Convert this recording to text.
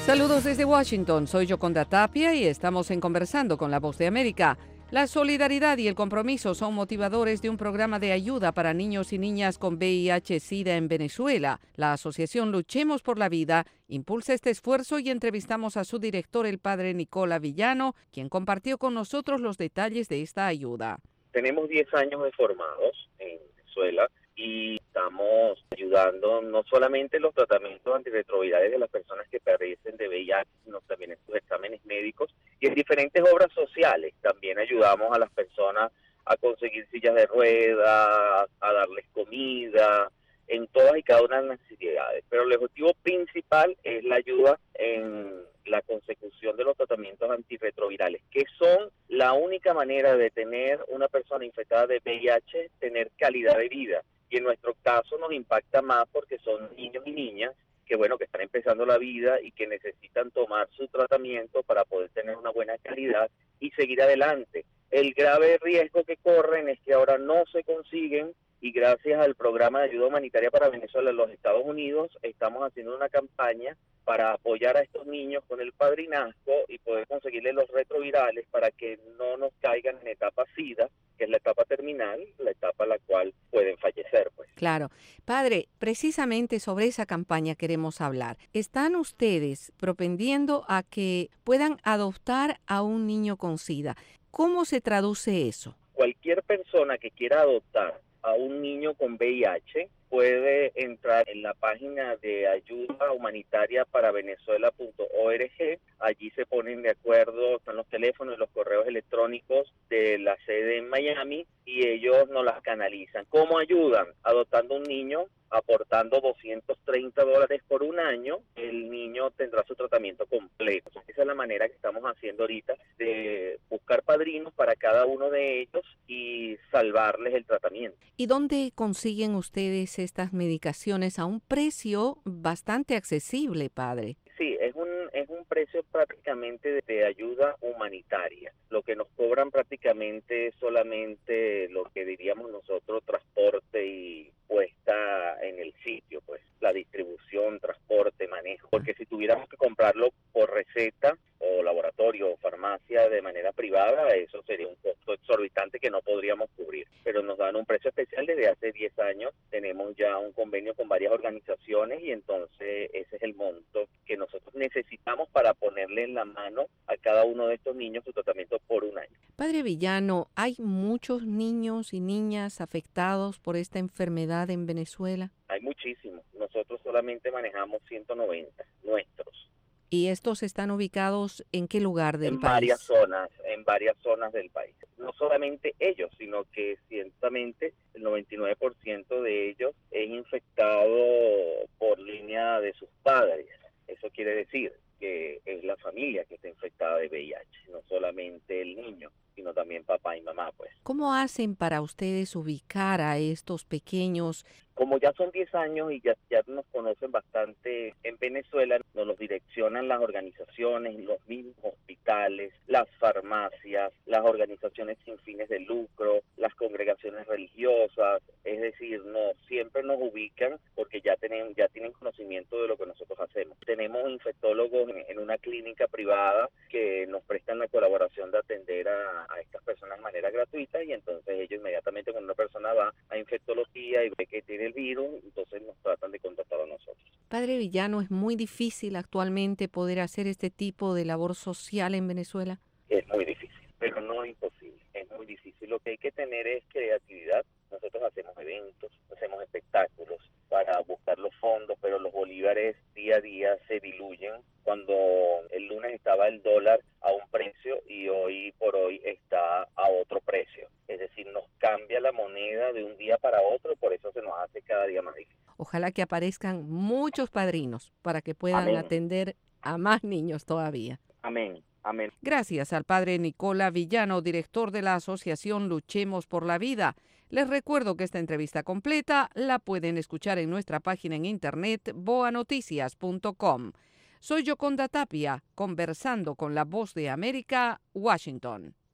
Saludos desde Washington, soy Yoconda Tapia y estamos en Conversando con la Voz de América. La solidaridad y el compromiso son motivadores de un programa de ayuda para niños y niñas con VIH-Sida en Venezuela. La asociación Luchemos por la Vida impulsa este esfuerzo y entrevistamos a su director, el padre Nicola Villano, quien compartió con nosotros los detalles de esta ayuda. Tenemos 10 años de formados en Venezuela y estamos ayudando no solamente en los tratamientos antirretrovirales de las personas que padecen de VIH, sino también en sus exámenes médicos y en diferentes obras sociales. También ayudamos a las personas a conseguir sillas de ruedas, a darles comida, en todas y cada una de las necesidades. Pero el objetivo principal es la ayuda en la consecución de los tratamientos antirretrovirales, que son la única manera de tener una persona infectada de VIH, tener calidad de vida. Y en nuestro caso nos impacta más porque son niños y niñas que están empezando la vida y que necesitan tomar su tratamiento para poder tener una buena calidad y seguir adelante. El grave riesgo que corren es que ahora no se consiguen, y gracias al programa de ayuda humanitaria para Venezuela en los Estados Unidos estamos haciendo una campaña para apoyar a estos niños con el padrinazgo y poder conseguirles los retrovirales para que no nos caigan en etapa SIDA, que es la etapa terminal, la etapa en la cual pueden fallecer. Claro. Padre, precisamente sobre esa campaña queremos hablar. ¿Están ustedes propendiendo a que puedan adoptar a un niño con SIDA? ¿Cómo se traduce eso? Cualquier persona que quiera adoptar a un niño con VIH puede entrar en la página de ayuda humanitaria para Venezuela.org. Allí se ponen de acuerdo, están los teléfonos y los correos electrónicos de la sede en Miami y ellos nos las canalizan. ¿Cómo ayudan? Adoptando un niño, aportando $230 por un año, el niño tendrá su tratamiento completo. Esa es la manera que estamos haciendo ahorita de buscar padrinos para cada uno de ellos y salvarles el tratamiento. ¿Y dónde consiguen ustedes estas medicaciones a un precio bastante accesible, padre? Sí, es un precio prácticamente de ayuda humanitaria. Lo que nos cobran prácticamente es solamente lo que diríamos nosotros transporte y puesta en el sitio, pues la distribución, transporte, manejo. Porque si tuviéramos que comprarlo por receta o laboratorio o farmacia de manera privada, eso sería un costo exorbitante que no podríamos cubrir. Pero nos dan un precio especial desde hace 10 años. Tenemos ya un convenio con varias organizaciones y entonces ese es el monto que nosotros necesitamos para ponerle en la mano a cada uno de estos niños su tratamiento por un año. Padre Villano, ¿hay muchos niños y niñas afectados por esta enfermedad en Venezuela? Hay muchísimos. Nosotros solamente manejamos 190 nuestros. ¿Y estos están ubicados en qué lugar del país? En varias zonas del país. No solamente ellos, sino que ciertamente el 99% de ellos es infectado por línea de sus padres. Eso quiere decir que es la familia que está infectada de VIH, no solamente el niño, sino también papá y mamá, pues. ¿Cómo hacen para ustedes ubicar a estos pequeños? Como ya son 10 años y ya nos conocen bastante en Venezuela, nos los direccionan las organizaciones, los mismos hospitales, las farmacias, las organizaciones sin fines de lucro, las congregaciones religiosas, es decir, siempre nos ubican porque ya tienen conocimiento de lo que nosotros hacemos. Tenemos infectólogos en una clínica privada que nos prestan la colaboración de atender a estas personas de manera gratuita y entonces ellos inmediatamente cuando una persona va a infectología y ve que tiene el virus, entonces nos tratan de contactar a nosotros. Padre Villano, ¿es muy difícil actualmente poder hacer este tipo de labor social en Venezuela? Es muy difícil, pero no imposible. Es muy difícil. Lo que hay que tener es creatividad. Nosotros hacemos eventos, hacemos espectáculos para buscar los fondos, pero los bolívares día a día se diluyen. Cuando el lunes estaba el dólar a un precio y hoy por hoy está a otro precio. Es decir, nos cambia la moneda de un día para otro y por eso se nos hace cada día más difícil. Ojalá que aparezcan muchos padrinos para que puedan atender a más niños todavía. Amén. Amén. Gracias al padre Nicola Villano, director de la asociación Luchemos por la Vida. Les recuerdo que esta entrevista completa la pueden escuchar en nuestra página en internet boanoticias.com. Soy Yoconda Tapia, conversando con la Voz de América, Washington.